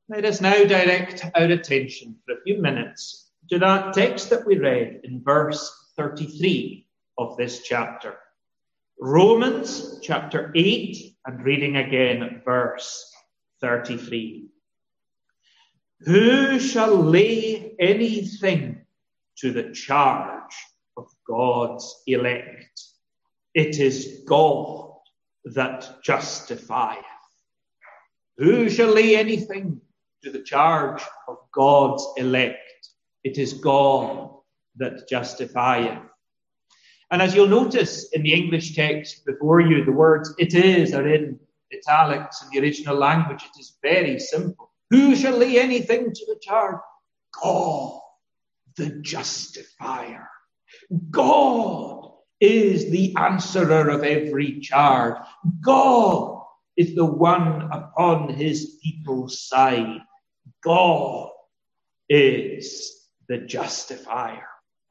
Let us now direct our attention for a few minutes to that text that we read in verse 33 of this chapter. Romans chapter 8, and reading again at verse 33. Who shall lay anything to the charge of God's elect? It is God that justifieth. Who shall lay anything to the charge of God's elect? It is God that justifieth. And as you'll notice in the English text before you, the words "it is" are in italics in the original language. It is very simple. Who shall lay anything to the charge? God, the justifier. God is the answerer of every charge. God is the one upon his people's side. God is the justifier.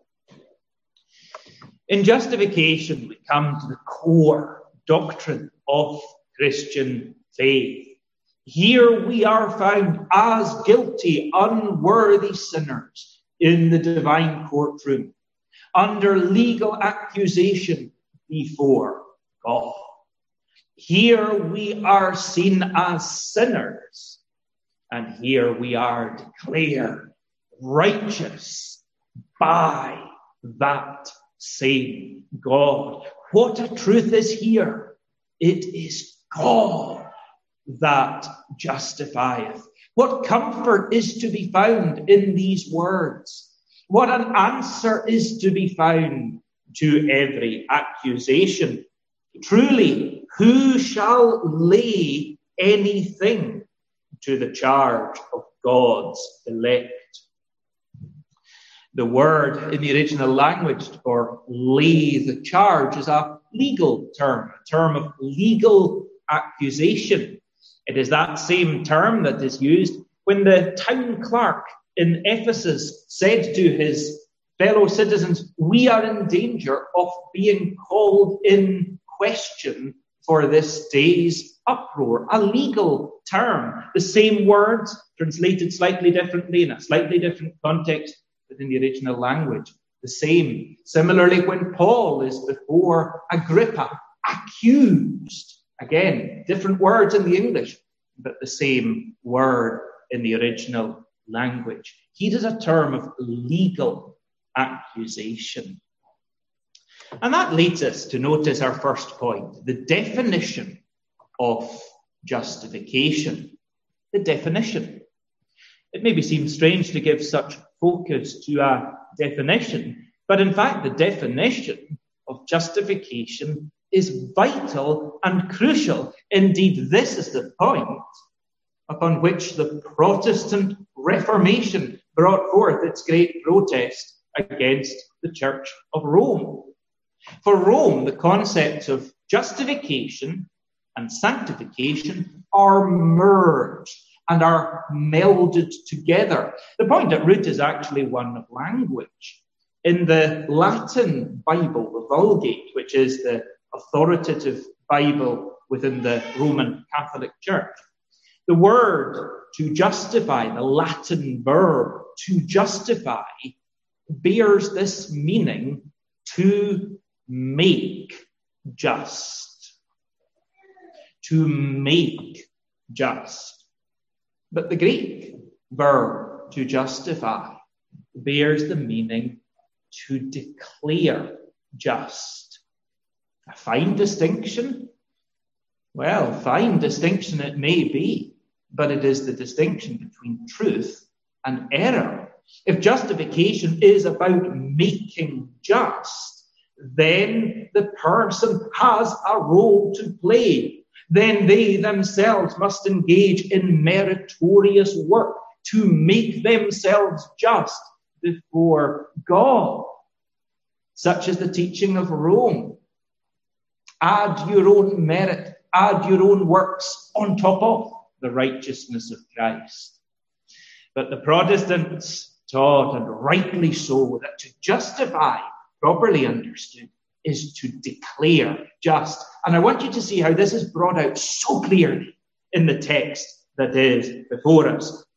In justification, we come to the core doctrine of Christian faith. Here we are found as guilty, unworthy sinners in the divine courtroom, under legal accusation before God. Here we are seen as sinners, and here we are declared righteous by that same God. What a truth is here! It is God that justifieth. What comfort is to be found in these words? What an answer is to be found to every accusation. Truly, who shall lay anything to the charge of God's elect? The word in the original language for lay the charge is a legal term, a term of legal accusation. It is that same term that is used when the town clerk in Ephesus said to his fellow citizens, "We are in danger of being called in question for this day's uproar." A legal term. The same words translated slightly differently in a slightly different context within the original language. The same. Similarly, when Paul is before Agrippa, accused. Again, different words in the English, but the same word in the original language. Here is a term of legal accusation. And that leads us to notice our first point, the definition of justification. The definition. It maybe seems strange to give such focus to a definition, but in fact the definition of justification is vital and crucial. Indeed, this is the point upon which the Protestant Reformation brought forth its great protest against the Church of Rome. For Rome, the concepts of justification and sanctification are merged and are melded together. The point at root is actually one of language. In the Latin Bible, the Vulgate, which is the authoritative Bible within the Roman Catholic Church, the word to justify, the Latin verb to justify, bears this meaning: to make just. To make just. But the Greek verb to justify bears the meaning to declare just. A fine distinction? Well, fine distinction it may be, but it is the distinction between truth and error. If justification is about making just, then the person has a role to play. Then they themselves must engage in meritorious work to make themselves just before God. Such is the teaching of Rome. Add your own merit, add your own works on top of the righteousness of Christ. But the Protestants taught, and rightly so, that to justify, properly understood, is to declare just. And I want you to see how this is brought out so clearly in the text that is before us.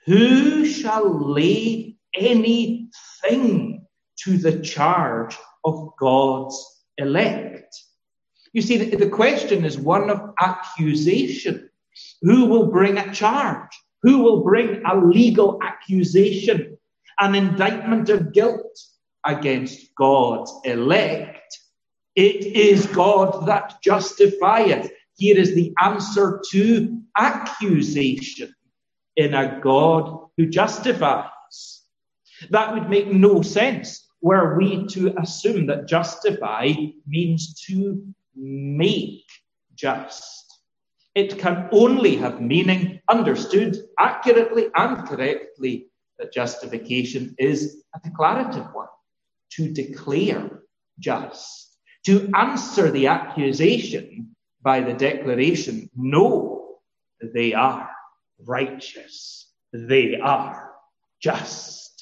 Who shall lay anything to the charge of God's elect? You see, the question is one of accusation. Who will bring a charge? Who will bring a legal accusation, an indictment of guilt against God's elect? It is God that justifieth. Here is the answer to accusation in a God who justifies. That would make no sense were we to assume that justify means to make just. It can only have meaning understood accurately and correctly that justification is a declarative one, to declare just, to answer the accusation by the declaration, no, they are righteous, they are just.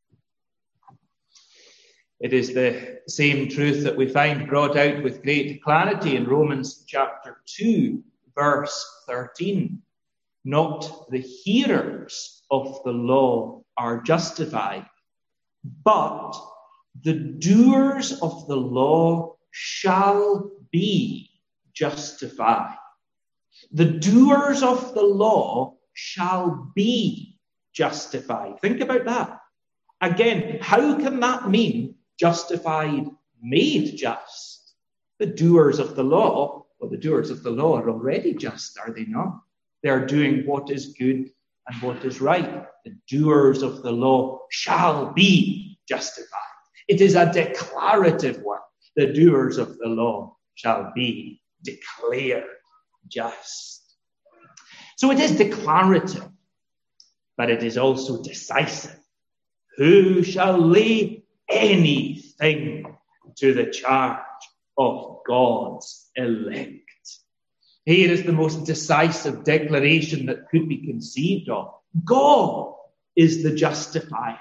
It is the same truth that we find brought out with great clarity in Romans chapter 2, verse 13. Not the hearers of the law are justified, but the doers of the law shall be justified. The doers of the law shall be justified. Think about that. Again, how can that mean justified, made just? The doers of the law, well, the doers of the law are already just, are they not? They are doing what is good and what is right. The doers of the law shall be justified. It is a declarative one. The doers of the law shall be declared just. So it is declarative, but it is also decisive. Who shall lay anything to the charge of God's elect? Here is the most decisive declaration that could be conceived of. God is the justifier.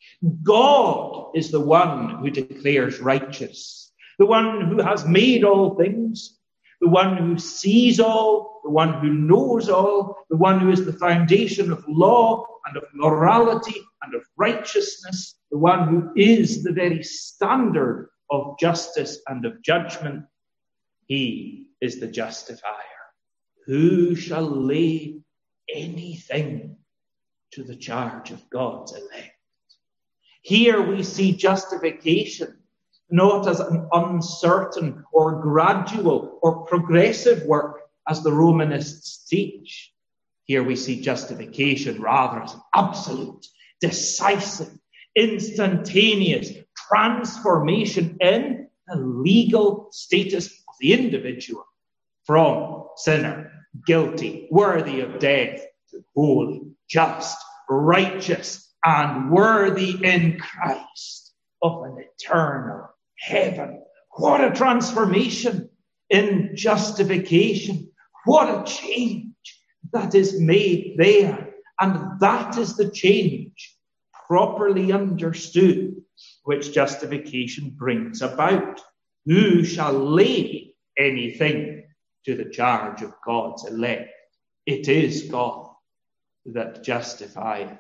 God is the one who declares righteous, the one who has made all things, the one who sees all, the one who knows all, the one who is the foundation of law and of morality and of righteousness, the one who is the very standard of justice and of judgment. He is the justifier. Who shall lay anything to the charge of God's elect? Here we see justification not as an uncertain or gradual or progressive work as the Romanists teach. Here we see justification rather as an absolute, decisive, instantaneous transformation in the legal status of the individual from sinner, guilty, worthy of death, to holy, just, righteous, and worthy in Christ of an eternal heaven. What a transformation in justification. What a change that is made there. And that is the change, properly understood, which justification brings about. Who shall lay anything to the charge of God's elect? It is God that justifieth.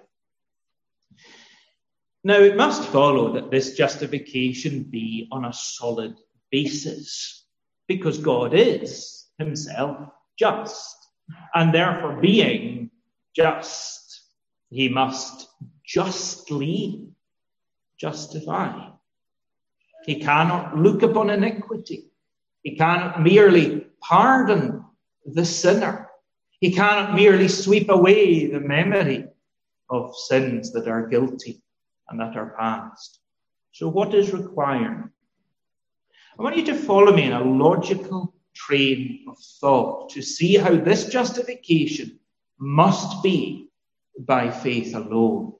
Now, it must follow that this justification be on a solid basis, because God is himself just, and therefore being just, he must justly justify. He cannot look upon iniquity. He cannot merely pardon the sinner. He cannot merely sweep away the memory of sins that are guilty and that are past. So what is required? I want you to follow me in a logical train of thought to see how this justification must be by faith alone.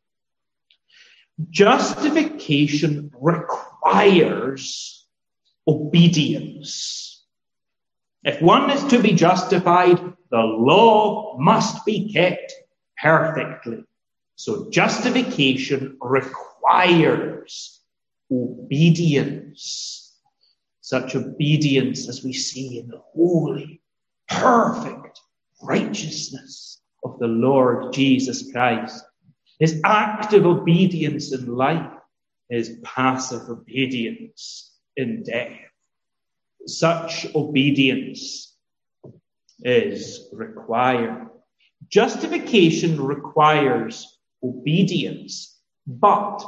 Justification requires obedience. If one is to be justified, the law must be kept perfectly. So justification requires obedience. Such obedience as we see in the holy, perfect righteousness of the Lord Jesus Christ. His active obedience in life, his passive obedience in death. Such obedience is required. Justification requires obedience, but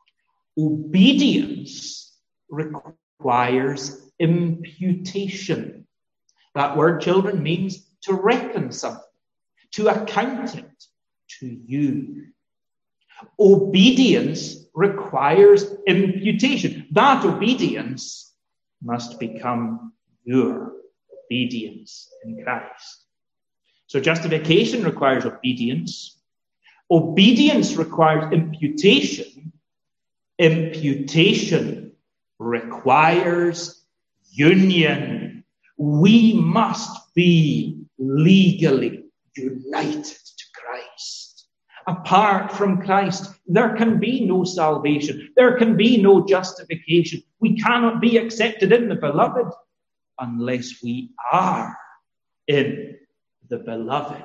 obedience requires imputation. That word, children, means to reckon something, to account it to you. Obedience requires imputation. That obedience must become your obedience in Christ. So justification requires obedience. Obedience requires imputation. Imputation requires union. We must be legally united to Christ. Apart from Christ, there can be no salvation. There can be no justification. We cannot be accepted in the beloved unless we are in the beloved.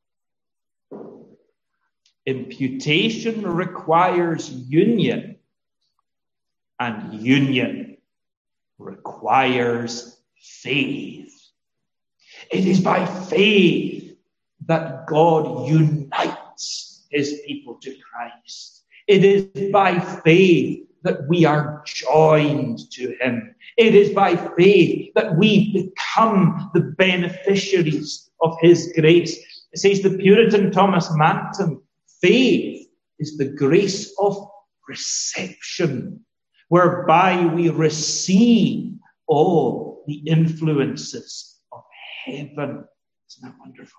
Imputation requires union, and union requires faith. It is by faith that God unites his people to Christ. It is by faith that we are joined to him. It is by faith that we become the beneficiaries of his grace. It says the Puritan Thomas Manton, faith is the grace of reception, whereby we receive all the influences of heaven. Isn't that wonderful?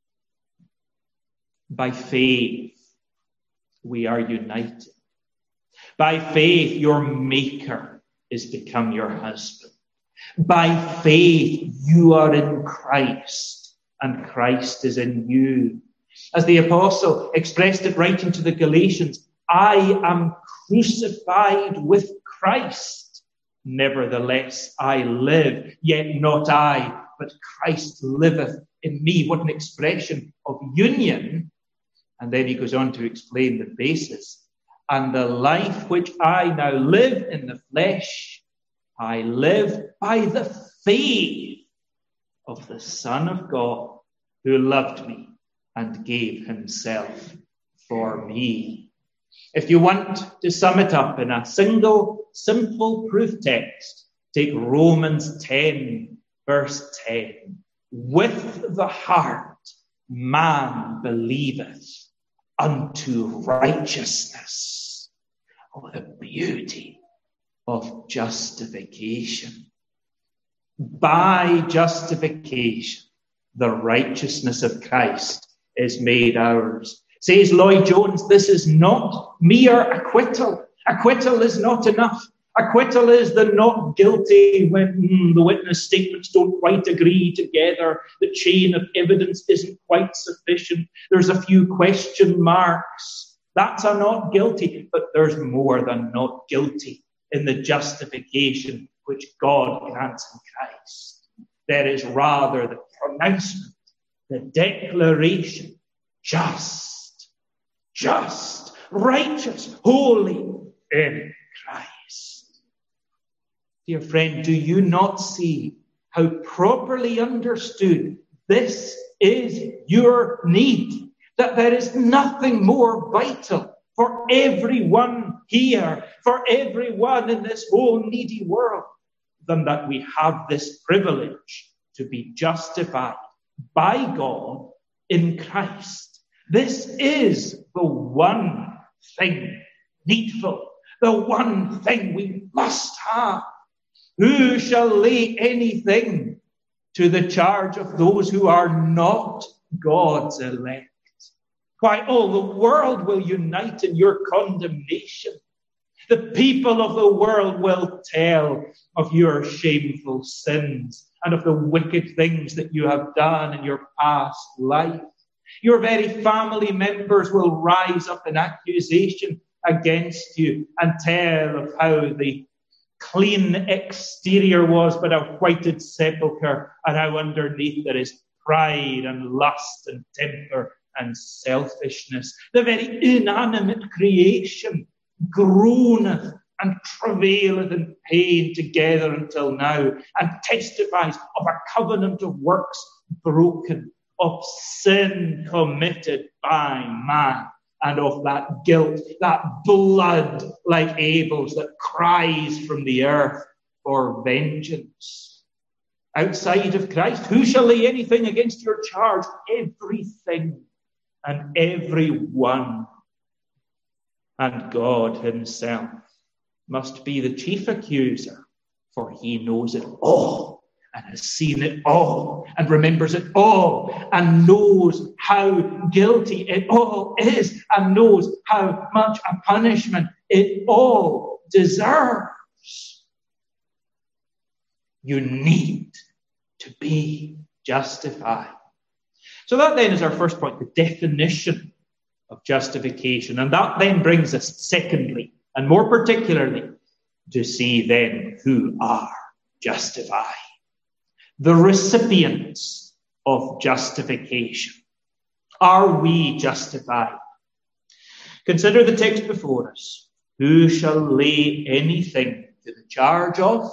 By faith, we are united. By faith, your Maker is become your husband. By faith, you are in Christ, and Christ is in you. As the apostle expressed it writing to the Galatians, I am crucified with Christ. Nevertheless, I live, yet not I, but Christ liveth in me. What an expression of union. And then he goes on to explain the basis. And the life which I now live in the flesh, I live by the faith of the Son of God, who loved me and gave himself for me. If you want to sum it up in a single, simple proof text, take Romans 10, verse 10. With the heart man believeth unto righteousness. Oh, the beauty of justification. By justification, the righteousness of Christ is made ours. Says Lloyd Jones, this is not mere acquittal. Acquittal is not enough. Acquittal is the not guilty when the witness statements don't quite agree together. The chain of evidence isn't quite sufficient. There's a few question marks. That's a not guilty, but there's more than not guilty in the justification which God grants in Christ. There is rather the pronouncement, the declaration, just, righteous, holy in Christ. Dear friend, do you not see how properly understood this is your need? That there is nothing more vital for everyone here, for everyone in this whole needy world, than that we have this privilege to be justified by God in Christ. This is the one thing needful, the one thing we must have. Who shall lay anything to the charge of those who are not God's elect? Why, all the world will unite in your condemnation. The people of the world will tell of your shameful sins and of the wicked things that you have done in your past life. Your very family members will rise up in accusation against you and tell of how the clean exterior was but a whited sepulchre, and how underneath there is pride and lust and temper and selfishness. The very inanimate creation groaneth and travaileth in pain together until now, and testifies of a covenant of works broken, of sin committed by man, and of that guilt, that blood like Abel's that cries from the earth for vengeance. Outside of Christ, who shall lay anything against your charge? Everything and everyone. And God himself must be the chief accuser, for he knows it all and has seen it all and remembers it all and knows how guilty it all is and knows how much a punishment it all deserves. You need to be justified. So that then is our first point, the definition of justification. And that then brings us, secondly, and more particularly, to see then who are justified. The recipients of justification. Are we justified? Consider the text before us. Who shall lay anything to the charge of?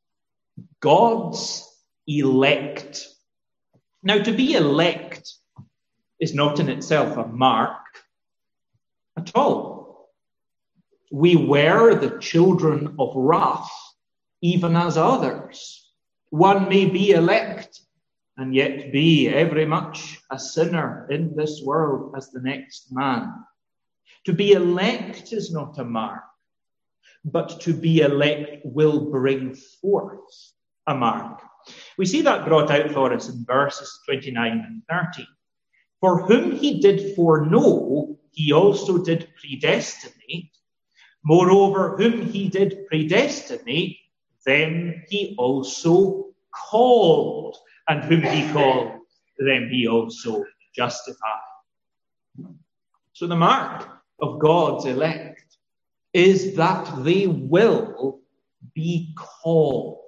God's elect. Now, to be elect is not in itself a mark at all. We were the children of wrath, even as others. One may be elect and yet be every much a sinner in this world as the next man. To be elect is not a mark, but to be elect will bring forth a mark. We see that brought out for us in verses 29 and 30. For whom he did foreknow, he also did predestinate. Moreover, whom he did predestinate, them he also called. And whom he called, them he also justified. So the mark of God's elect is that they will be called.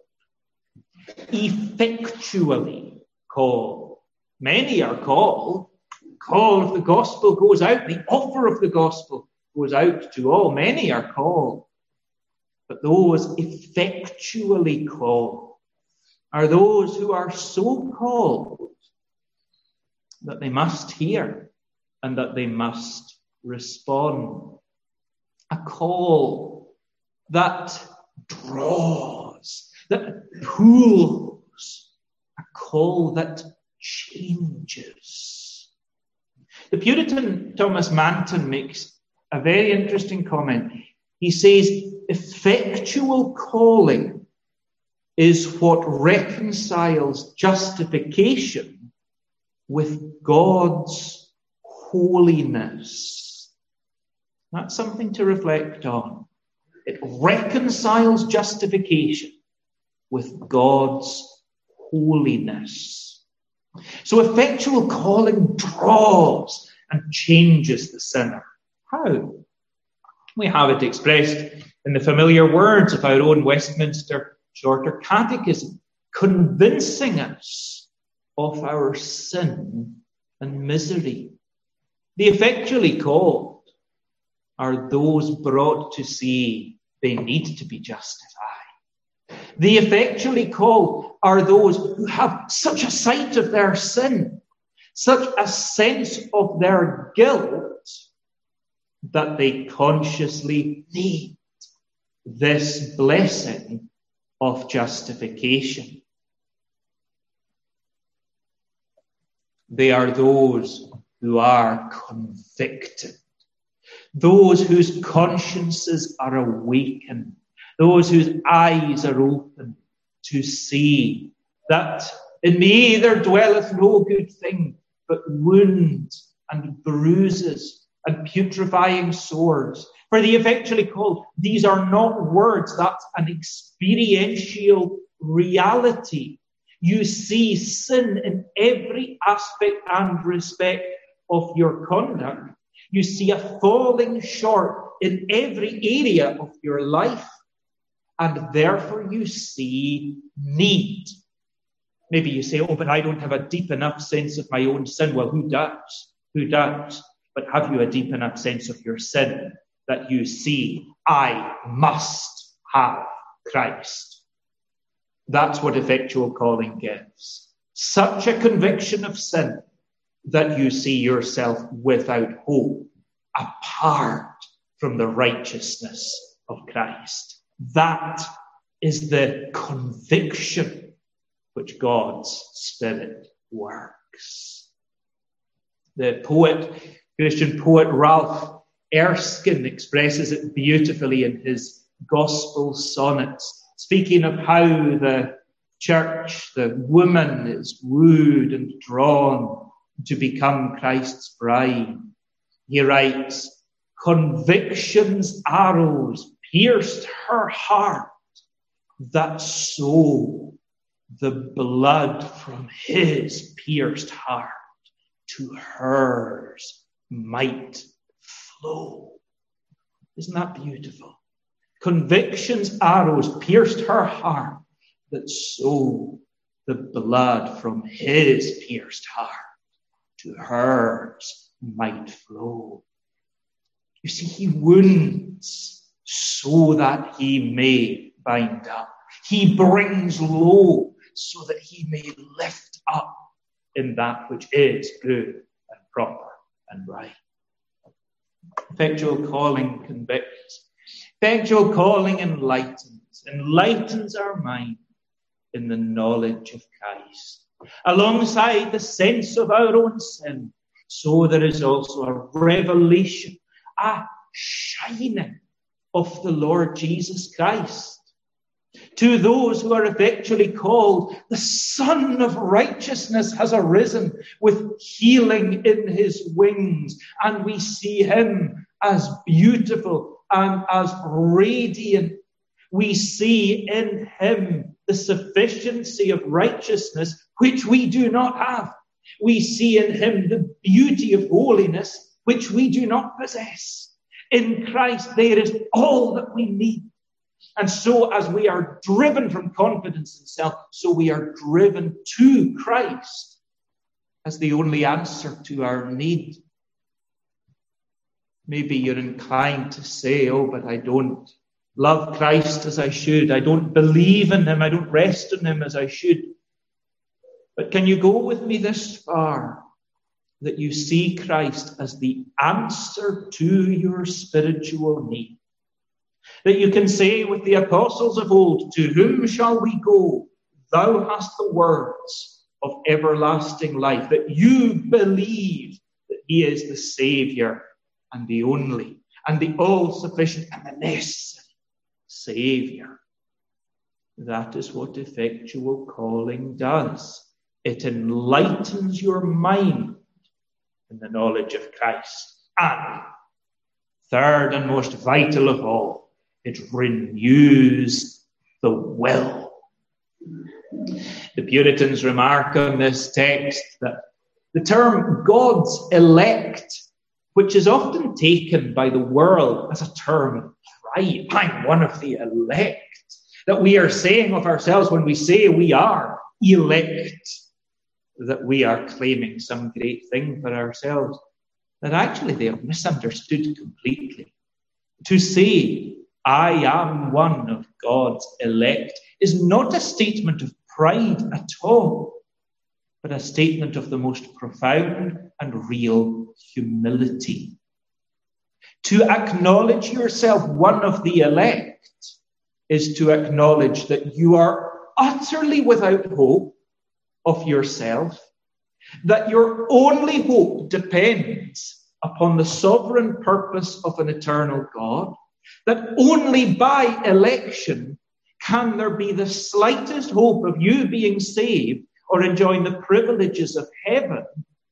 Effectually called. Many are called. The call of the gospel goes out. The offer of the gospel goes out to all. Many are called. But those effectually called are those who are so called that they must hear and that they must respond. A call that draws, that pulls, a call that changes. The Puritan Thomas Manton makes a very interesting comment. He says, effectual calling is what reconciles justification with God's holiness. That's something to reflect on. It reconciles justification with God's holiness. So effectual calling draws and changes the sinner. How? We have it expressed in the familiar words of our own Westminster Shorter Catechism, convincing us of our sin and misery. The effectually called are those brought to see they need to be justified. The effectually called are those who have such a sight of their sin, such a sense of their guilt, that they consciously need this blessing of justification. They are those who are convicted, those whose consciences are awakened, those whose eyes are open to see that in me there dwelleth no good thing, but wounds and bruises and putrefying sores. For the effectually called, these are not words, that's an experiential reality. You see sin in every aspect and respect of your conduct. You see a falling short in every area of your life, and therefore you see need. Maybe you say, oh, but I don't have a deep enough sense of my own sin. Well, who does? Who does? But have you a deep enough sense of your sin that you see, I must have Christ? That's what effectual calling gives. Such a conviction of sin that you see yourself without hope, apart from the righteousness of Christ. That is the conviction which God's Spirit works. The Christian poet Ralph Erskine expresses it beautifully in his gospel sonnets, speaking of how the church, the woman, is wooed and drawn to become Christ's bride. He writes, conviction's arrows pierced her heart, that so the blood from his pierced heart to hers might flow. Isn't that beautiful? Conviction's arrows pierced her heart, that so the blood from his pierced heart to hers might flow. You see, he wounds so that he may bind up. He brings low so that he may lift up in that which is good and proper and right. Effectual calling convicts. Effectual calling enlightens our mind in the knowledge of Christ. Alongside the sense of our own sin, so there is also a revelation, a shining of the Lord Jesus Christ. To those who are effectually called, the Son of Righteousness has arisen with healing in his wings, and we see him as beautiful and as radiant. We see in him the sufficiency of righteousness which we do not have. We see in him the beauty of holiness which we do not possess. In Christ there is all that we need. And so as we are driven from confidence in self, so we are driven to Christ as the only answer to our need. Maybe you're inclined to say, oh, but I don't love Christ as I should. I don't believe in him. I don't rest in him as I should. But can you go with me this far, that you see Christ as the answer to your spiritual need? That you can say with the apostles of old, to whom shall we go? Thou hast the words of everlasting life. That you believe that he is the Saviour and the only and the all-sufficient and the necessary Saviour. That is what effectual calling does. It enlightens your mind in the knowledge of Christ. And third and most vital of all, it renews the will. The Puritans remark on this text that the term God's elect, which is often taken by the world as a term of pride, I'm one of the elect, that we are saying of ourselves when we say we are elect, that we are claiming some great thing for ourselves, that actually they have misunderstood completely. To say, I am one of God's elect, is not a statement of pride at all, but a statement of the most profound and real humility. To acknowledge yourself one of the elect is to acknowledge that you are utterly without hope of yourself, that your only hope depends upon the sovereign purpose of an eternal God, that only by election can there be the slightest hope of you being saved or enjoying the privileges of heaven,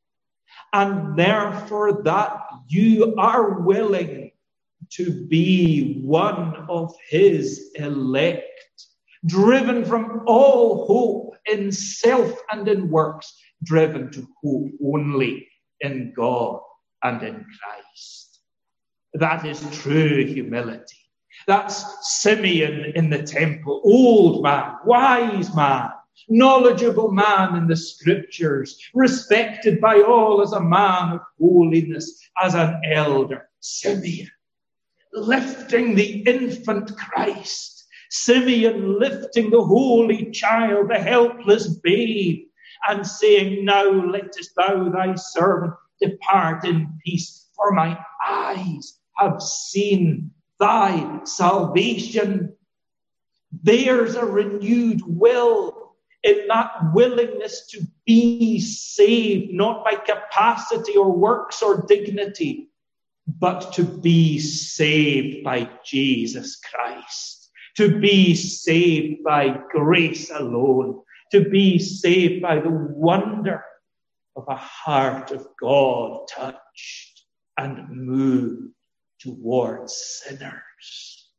and therefore that you are willing to be one of his elect, driven from all hope in self and in works, driven to hope only in God and in Christ. That is true humility. That's Simeon in the temple, old man, wise man, knowledgeable man in the scriptures, respected by all as a man of holiness, as an elder. Simeon, lifting the infant Christ. Simeon lifting the holy child, the helpless babe, and saying, now lettest thou thy servant depart in peace, for my eyes have seen thy salvation. There's a renewed will in that willingness to be saved, not by capacity or works or dignity, but to be saved by Jesus Christ, to be saved by grace alone, to be saved by the wonder of a heart of God touched and moved towards sinners.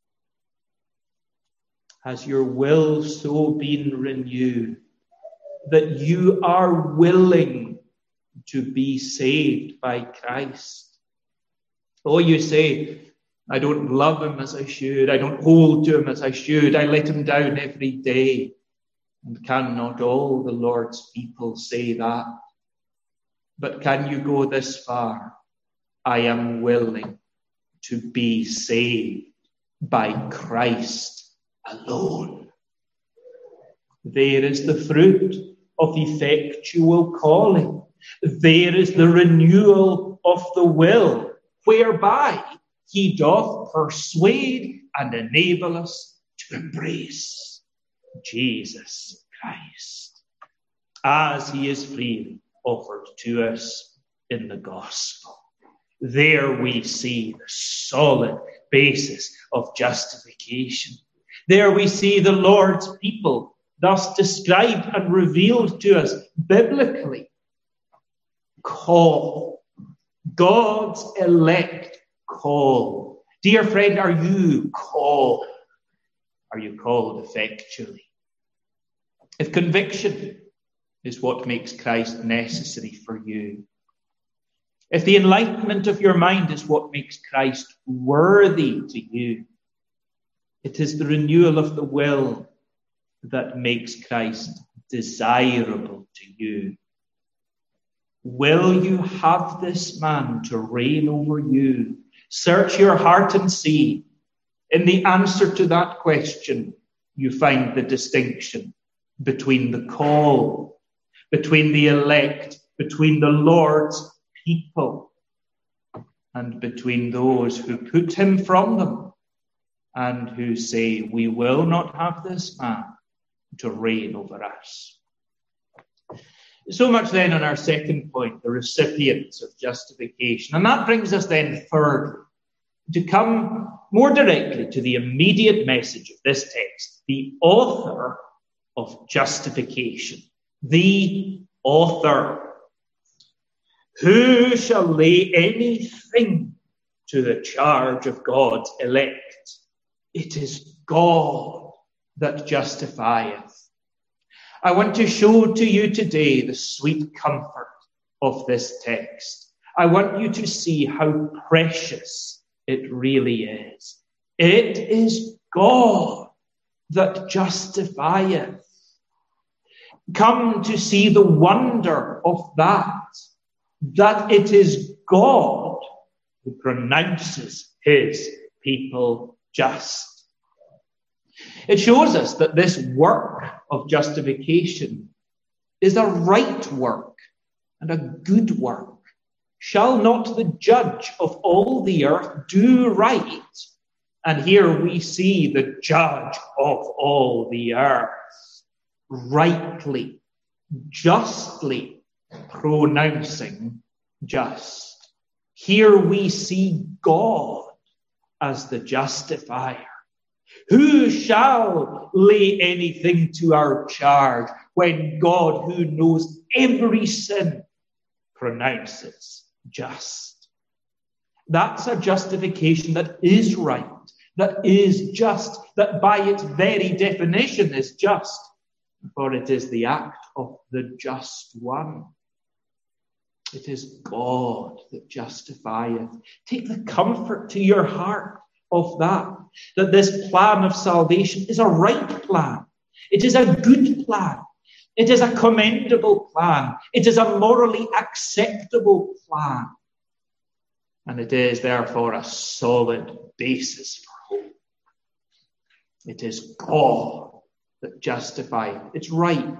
Has your will so been renewed that you are willing to be saved by Christ? Oh, you say, I don't love him as I should. I don't hold to him as I should. I let him down every day. And can not all the Lord's people say that? But can you go this far? I am willing to be saved by Christ alone. There is the fruit of effectual calling. There is the renewal of the will, whereby he doth persuade and enable us to embrace Jesus Christ, as he is freely offered to us in the gospel. There we see the solid basis of justification. There we see the Lord's people thus described and revealed to us biblically. Call. God's elect call. Dear friend, are you called? Are you called effectually? If conviction is what makes Christ necessary for you, if the enlightenment of your mind is what makes Christ worthy to you, it is the renewal of the will that makes Christ desirable to you. Will you have this man to reign over you? Search your heart and see. In the answer to that question, you find the distinction between the call, between the elect, between the Lord's people, and between those who put him from them and who say, we will not have this man to reign over us. So much then on our second point, the recipients of justification. And that brings us then thirdly, to come more directly to the immediate message of this text, the author of justification. The author. Who shall lay anything to the charge of God's elect? It is God that justifieth. I want to show to you today the sweet comfort of this text. I want you to see how precious it really is. It is God that justifieth. Come to see the wonder of that it is God who pronounces his people just. It shows us that this work of justification is a right work and a good work. Shall not the judge of all the earth do right? And here we see the judge of all the earth rightly, justly pronouncing just. Here we see God as the justifier. Who shall lay anything to our charge when God, who knows every sin, pronounces just? That's a justification that is right, that is just, that by its very definition is just, for it is the act of the just one. It is God that justifieth. Take the comfort to your heart of that this plan of salvation is a right plan. It is a good plan. It is a commendable plan. It is a morally acceptable plan. And it is therefore a solid basis for hope. It is God that justifies. It's right.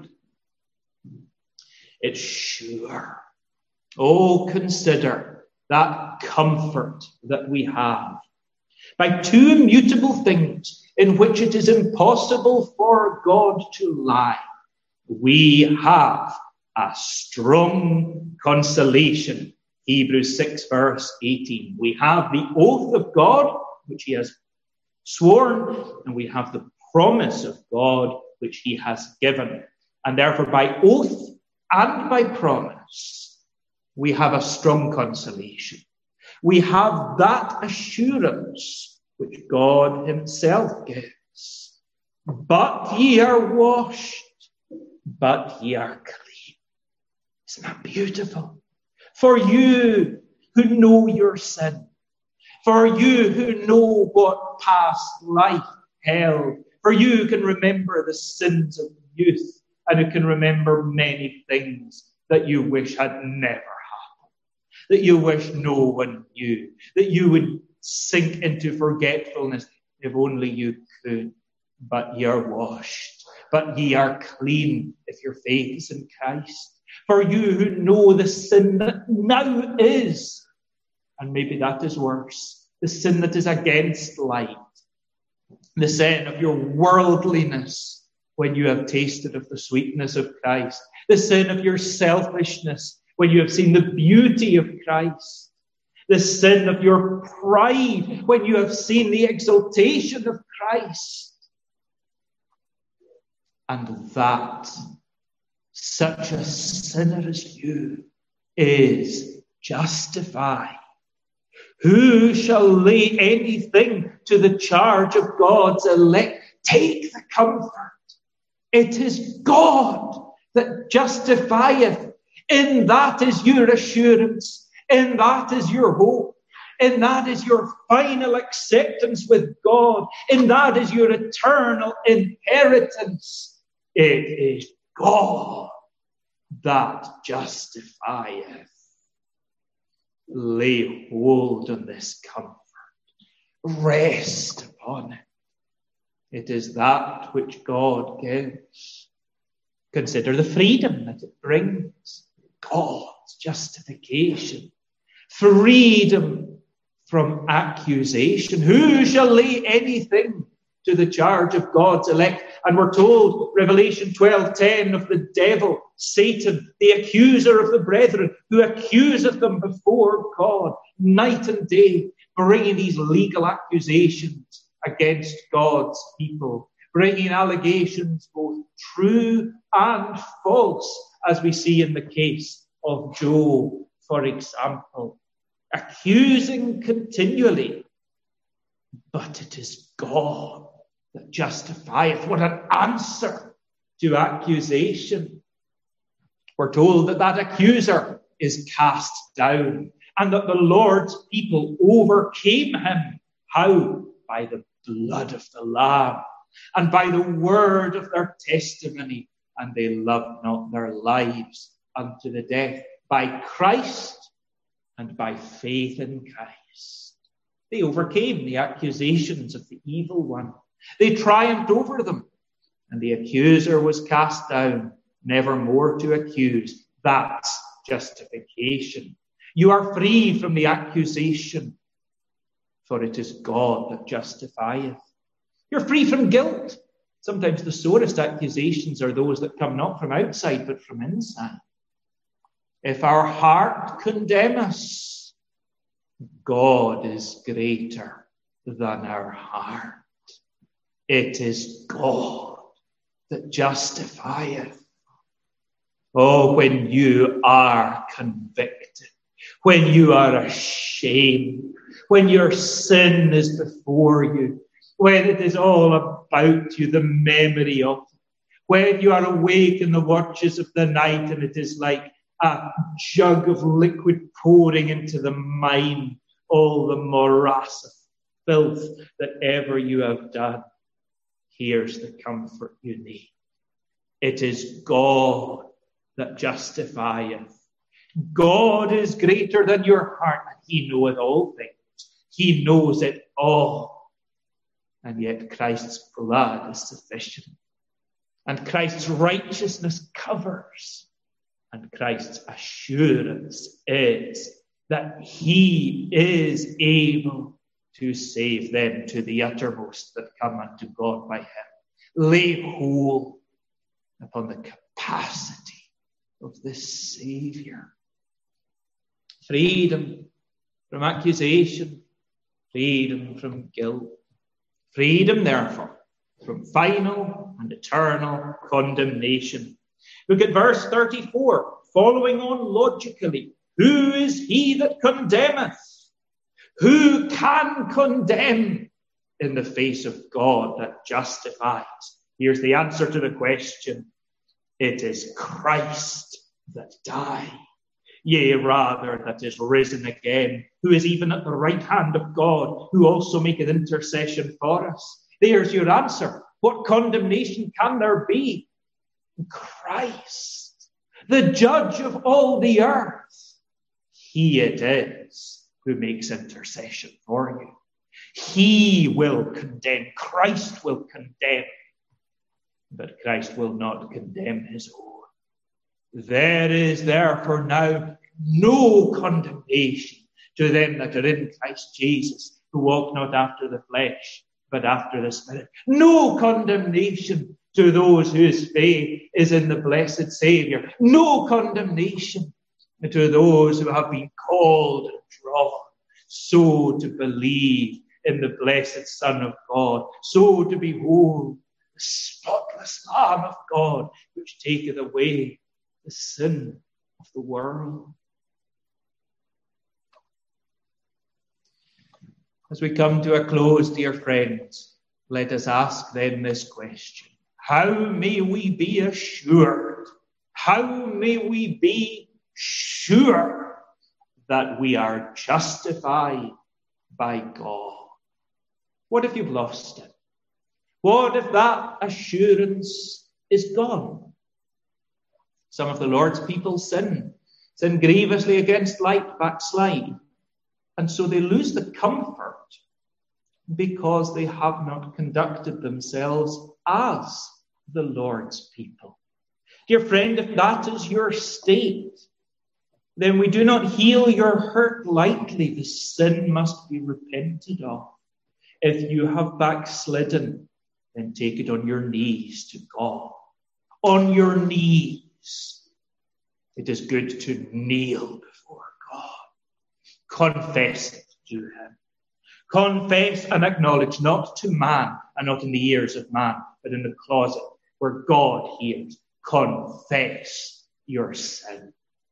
It's sure. Oh, consider that comfort that we have. By two immutable things in which it is impossible for God to lie, we have a strong consolation. Hebrews 6 verse 18. We have the oath of God, which he has sworn, and we have the promise of God, which he has given. And therefore, by oath and by promise, we have a strong consolation. We have that assurance which God himself gives. But ye are washed, but ye are clean. Isn't that beautiful? For you who know your sin, for you who know what past life held, for you who can remember the sins of youth and who can remember many things that you wish had never happened, that you wish no one knew, that you would sink into forgetfulness if only you could. But ye are washed, but ye are clean if your faith is in Christ. For you who know the sin that now is, and maybe that is worse, the sin that is against light, the sin of your worldliness when you have tasted of the sweetness of Christ, the sin of your selfishness when you have seen the beauty of Christ, the sin of your pride when you have seen the exaltation of Christ. And that such a sinner as you is justified. Who shall lay anything to the charge of God's elect? Take the comfort. It is God that justifieth. In that is your assurance. In that is your hope. In that is your final acceptance with God. In that is your eternal inheritance. It is God that justifieth. Lay hold on this comfort. Rest upon it. It is that which God gives. Consider the freedom that it brings. God's justification. Freedom from accusation. Who shall lay anything to the charge of God's elect? And we're told, Revelation 12:10, of the devil, Satan, the accuser of the brethren, who accuseth them before God night and day, bringing these legal accusations against God's people, bringing allegations both true and false, as we see in the case of Job, for example, accusing continually. But it is God that justifieth. What an answer to accusation. We're told that that accuser is cast down and that the Lord's people overcame him. How? By the blood of the Lamb and by the word of their testimony, and they loved not their lives unto the death. By Christ and by faith in Christ, they overcame the accusations of the evil one. They triumphed over them, and the accuser was cast down, never more to accuse. That's justification. You are free from the accusation, for it is God that justifieth. You're free from guilt. Sometimes the sorest accusations are those that come not from outside, but from inside. If our heart condemn us, God is greater than our heart. It is God that justifieth. Oh, when you are convicted, when you are ashamed, when your sin is before you, when it is all about you, the memory of it, when you are awake in the watches of the night and it is like a jug of liquid pouring into the mind, all the morass of filth that ever you have done. Here's the comfort you need. It is God that justifieth. God is greater than your heart, and he knoweth all things. He knows it all. And yet Christ's blood is sufficient. And Christ's righteousness covers. And Christ's assurance is that he is able to save them to the uttermost that come unto God by him. Lay hold upon the capacity of this Saviour. Freedom from accusation, freedom from guilt, freedom, therefore, from final and eternal condemnation. Look at verse 34, following on logically. Who is he that condemneth? Who can condemn in the face of God that justifies? Here's the answer to the question. It is Christ that died. Yea, rather, that is risen again, who is even at the right hand of God, who also maketh intercession for us. There's your answer. What condemnation can there be? Christ, the judge of all the earth. He it is who makes intercession for you. He will condemn. Christ will condemn. But Christ will not condemn his own. There is therefore now no condemnation to them that are in Christ Jesus, who walk not after the flesh, but after the Spirit. No condemnation to those whose faith is in the blessed Saviour. No condemnation to those who have been called and drawn so to believe in the blessed Son of God, so to behold the spotless Lamb of God, which taketh away the sin of the world. As we come to a close, dear friends, let us ask then this question. How may we be assured? How may we be sure that we are justified by God? What if you've lost it? What if that assurance is gone? Some of the Lord's people sin grievously against light, backslide. And so they lose the comfort because they have not conducted themselves as the Lord's people. Dear friend, if that is your state, then we do not heal your hurt lightly. The sin must be repented of. If you have backslidden, then take it on your knees to God. On your knees. It is good to kneel before God. Confess it to him. Confess and acknowledge, not to man and not in the ears of man, but in the closet where God hears. Confess your sin.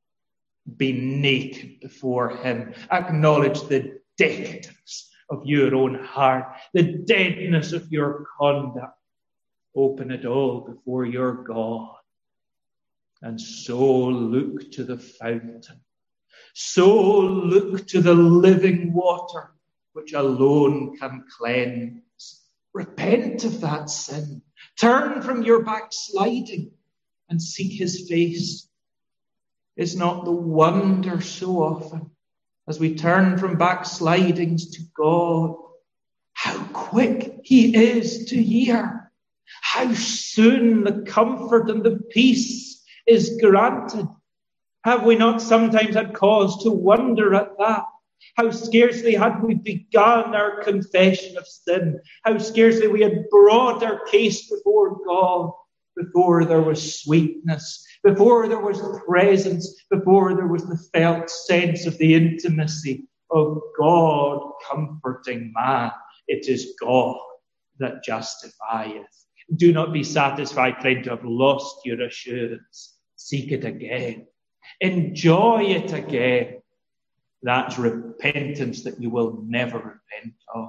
Be naked before him. Acknowledge the decadence of your own heart, the deadness of your conduct. Open it all before your God. And so look to the fountain. So look to the living water, which alone can cleanse. Repent of that sin. Turn from your backsliding and seek his face. Is not the wonder so often as we turn from backslidings to God, how quick he is to hear, how soon the comfort and the peace is granted. Have we not sometimes had cause to wonder at that? How scarcely had we begun our confession of sin, how scarcely we had brought our case before God, before there was sweetness, before there was presence, before there was the felt sense of the intimacy of God comforting man. It is God that justifieth. Do not be satisfied, friend, to have lost your assurance. Seek it again. Enjoy it again. That's repentance that you will never repent of.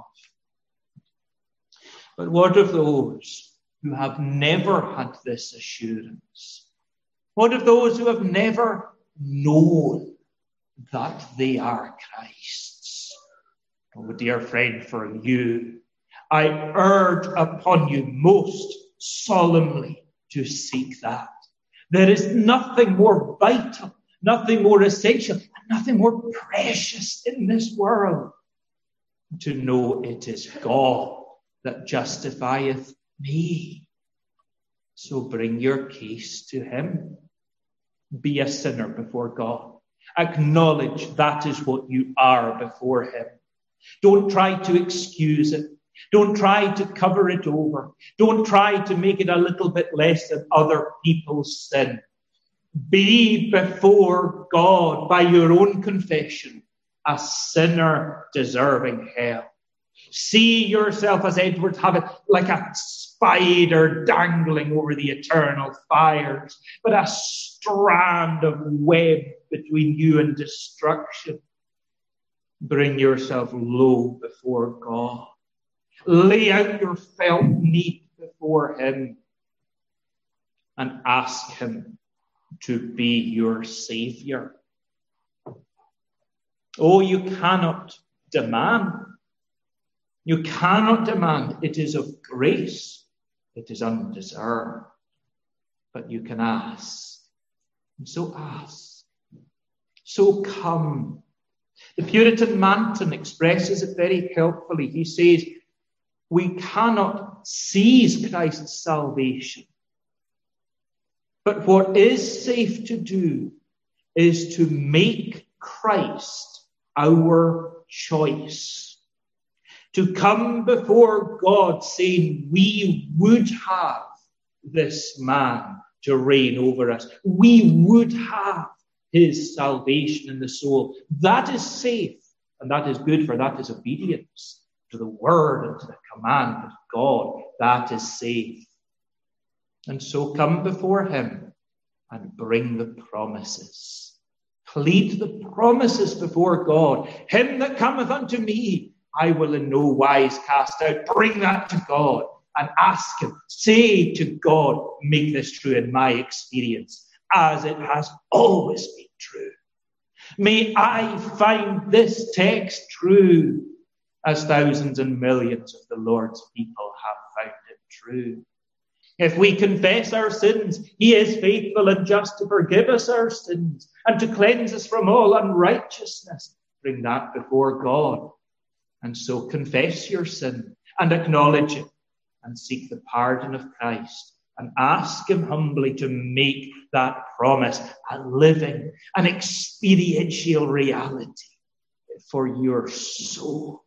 But what of those who have never had this assurance? What of those who have never known that they are Christ's? Oh, dear friend, for you, I urge upon you most solemnly to seek that. There is nothing more vital, nothing more essential, and nothing more precious in this world to know it is God that justifieth me. So bring your case to him. Be a sinner before God. Acknowledge that is what you are before him. Don't try to excuse it. Don't try to cover it over. Don't try to make it a little bit less than other people's sin. Be before God by your own confession a sinner deserving hell. See yourself, as Edward have it, like a spider dangling over the eternal fires, but a strand of web between you and destruction. Bring yourself low before God. Lay out your felt need before him and ask him to be your Savior. Oh, you cannot demand. You cannot demand. It is of grace. It is undeserved. But you can ask. And so ask. So come. The Puritan Manton expresses it very helpfully. He says, we cannot seize Christ's salvation. But what is safe to do is to make Christ our choice. To come before God saying, we would have this man to reign over us. We would have his salvation in the soul. That is safe, and that is good, for that is obedience to the word and to the command of God. That is safe. And so come before him and bring the promises. Plead the promises before God. Him that cometh unto me, I will in no wise cast out. Bring that to God and ask him. Say to God, make this true in my experience, as it has always been true. May I find this text true, as thousands and millions of the Lord's people have found it true. If we confess our sins, he is faithful and just to forgive us our sins and to cleanse us from all unrighteousness. Bring that before God. And so confess your sin and acknowledge it and seek the pardon of Christ and ask him humbly to make that promise a living, an experiential reality for your soul.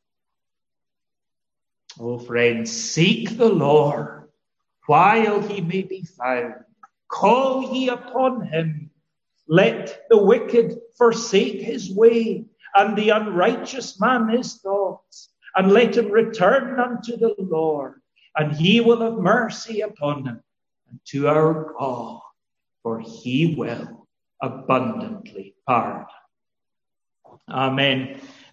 Oh, friends, seek the Lord while he may be found. Call ye upon him. Let the wicked forsake his way, and the unrighteous man his thoughts, and let him return unto the Lord, and he will have mercy upon him, and to our God, for he will abundantly pardon. Amen.